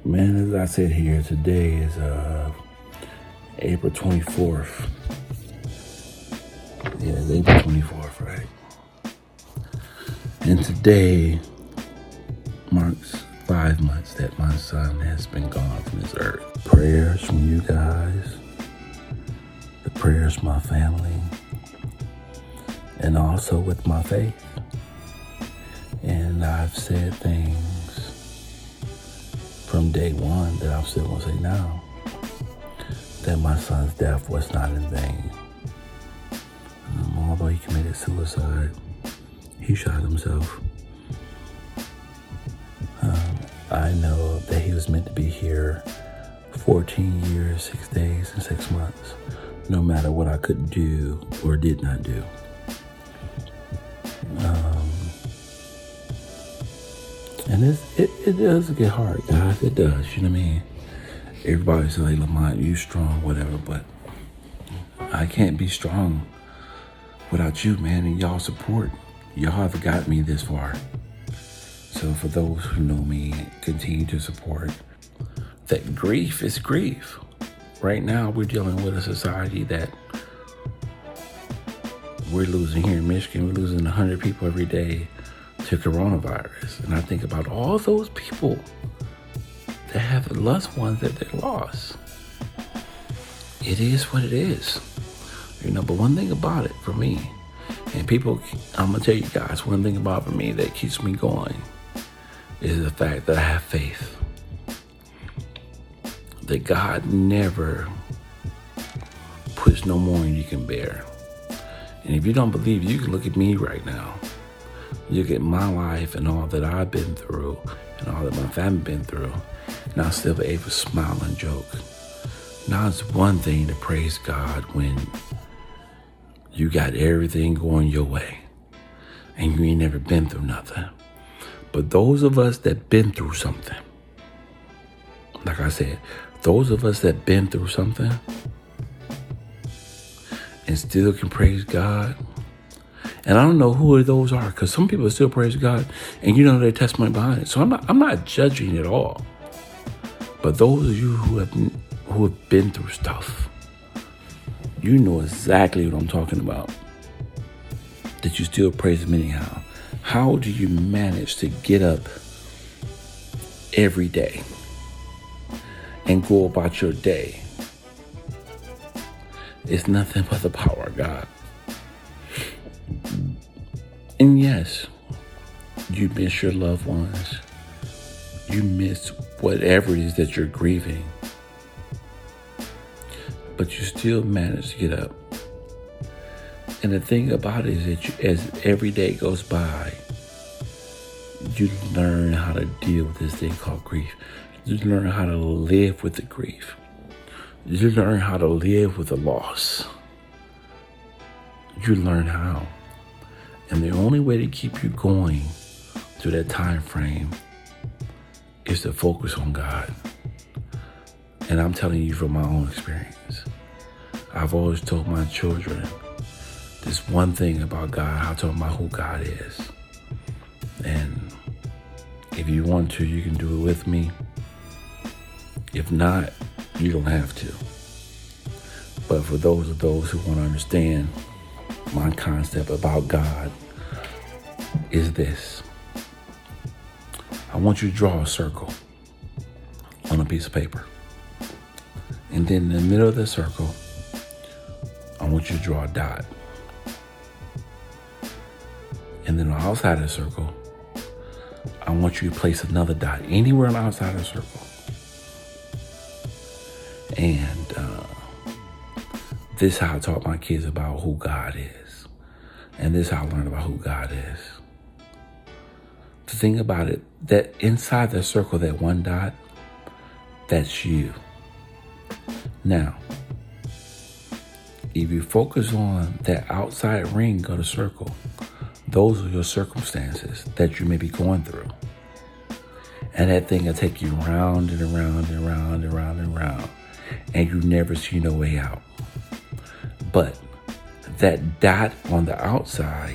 Man, as I sit here, today is April 24th. Yeah, it's April 24th, right? And today marks 5 months that my son has been gone from this earth. Prayers from you guys, the prayers from my family, and also with my faith. And I've said things from day one that I'm still gonna say now, that my son's death was not in vain. Although he committed suicide, he shot himself. I know that he was meant to be here 14 years, 6 days, and 6 months, no matter what I could do or did not do. And it does get hard, guys. It does, you know what I mean? Everybody's like, Lamont, you strong, whatever, but I can't be strong without you, man, and y'all support. Y'all have got me this far. So for those who know me, continue to support. That grief is grief. Right now, we're dealing with a society that we're losing here in Michigan. We're losing 100 people every day to coronavirus. And I think about all those people that have loved ones that they lost. It is what it is. But one thing about it for me, and people, I'm going to tell you guys, one thing about it for me that keeps me going is the fact that I have faith. That God never puts no more than you can bear. And if you don't believe, you can look at me right now. Look at my life and all that I've been through and all that my family been through. And I'll still be able to smile and joke. Now it's one thing to praise God when you got everything going your way and you ain't never been through nothing. But those of us that been through something, like I said, those of us that been through something and still can praise God. And I don't know who those are, because some people still praise God and you know their testimony behind it. So I'm not judging at all. But those of you who have been through stuff, you know exactly what I'm talking about. That you still praise Him anyhow. How do you manage to get up every day and go about your day? It's nothing but the power of God. And yes, you miss your loved ones. You miss whatever it is that you're grieving. But you still manage to get up. And the thing about it is that as every day goes by, you learn how to deal with this thing called grief. You learn how to live with the grief. You learn how to live with the loss. You learn how. And the only way to keep you going through that time frame is to focus on God. And I'm telling you from my own experience. I've always told my children this one thing about God. I told them about who God is. And if you want to, you can do it with me. If not, you don't have to. But for those who want to understand my concept about God is this. I want you to draw a circle on a piece of paper. And then in the middle of the circle, I want you to draw a dot. And then on the outside of the circle, I want you to place another dot anywhere on the outside of the circle. And this is how I taught my kids about who God is. And this is how I learned about who God is. The thing about it, that inside the circle, that one dot, that's you. Now, if you focus on that outside ring of the circle, those are your circumstances that you may be going through. And that thing will take you round and around and around and around and around. And you never see no way out. But that dot on the outside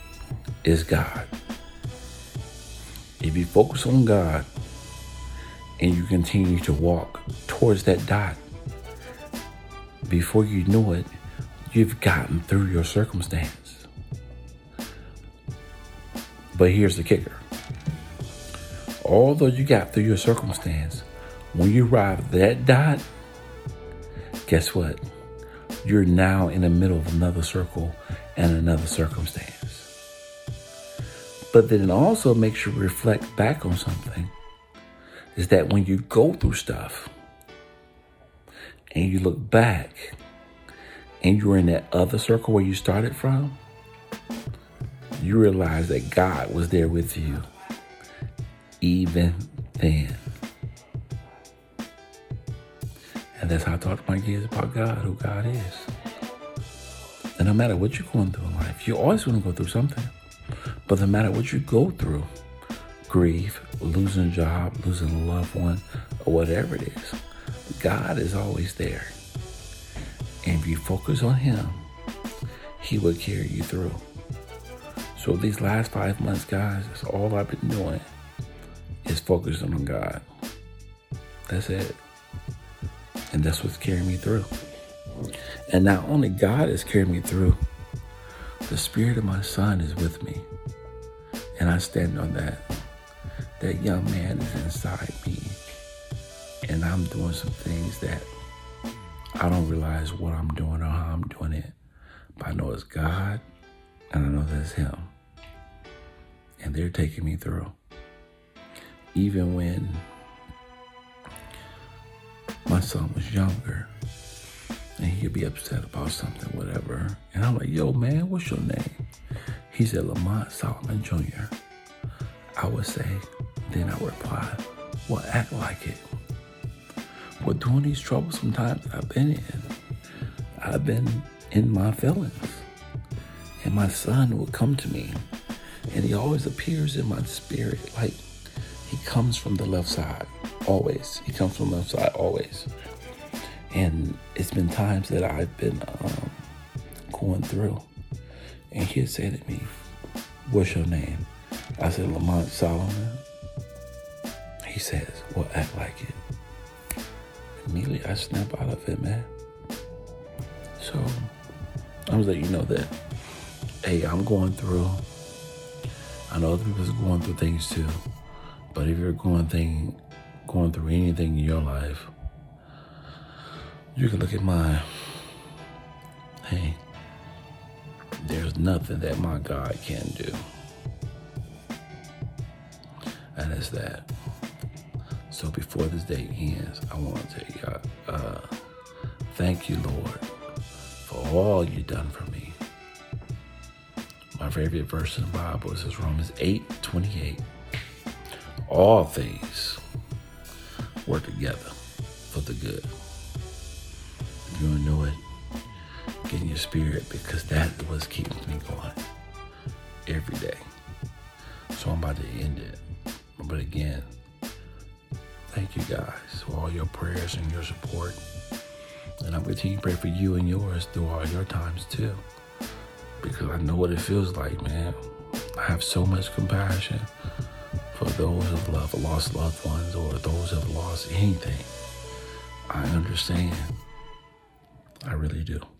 is God. If you focus on God and you continue to walk towards that dot. Before you know it, you've gotten through your circumstance. But here's the kicker. Although you got through your circumstance, when you arrive at that dot, guess what? You're now in the middle of another circle and another circumstance. But then it also makes you reflect back on something, is that when you go through stuff and you look back and you're in that other circle where you started from, you realize that God was there with you even then. And that's how I talk to my kids about God, who God is. And no matter what you're going through in life, you're always going to go through something. But no matter what you go through, grief, losing a job, losing a loved one, or whatever it is, God is always there. And if you focus on Him, He will carry you through. So these last 5 months, guys, that's all I've been doing is focusing on God. That's it. And that's what's carrying me through. And not only God is carrying me through, the Spirit of my Son is with me. And I stand on that. That young man is inside me. And I'm doing some things that I don't realize what I'm doing or how I'm doing it. But I know it's God, and I know that's Him. And they're taking me through. Even when my son was younger, and he'd be upset about something, whatever. And I'm like, yo, man, what's your name? He said, Lamont Solomon Jr. I would say, then I would reply, well, act like it. Well, during these troublesome times that I've been in my feelings. And my son would come to me, and he always appears in my spirit. Like, he comes from the left side, always. He comes from the left side, always. And it's been times that I've been going through, and he'd say to me, what's your name? I said, Lamont Solomon. He says, well, act like it. Immediately, I snap out of it, man. So, I was like, you know that, hey, I'm going through. I know other people's going through things too. But if you're going through anything in your life, you can look at mine. Hey, there's nothing that my God can do. And it's that. So before this day ends, I want to tell you, thank you, Lord, for all you've done for me. My favorite verse in the Bible is Romans 8:28. All things work together for the good. You don't know it, get in your spirit, because that is what keeps me going every day. So I'm about to end it. But again, thank you guys for all your prayers and your support. And I'm continuing to pray for you and yours through all your times too. Because I know what it feels like, man. I have so much compassion for those who have lost loved ones, or those who have lost anything. I understand. I really do.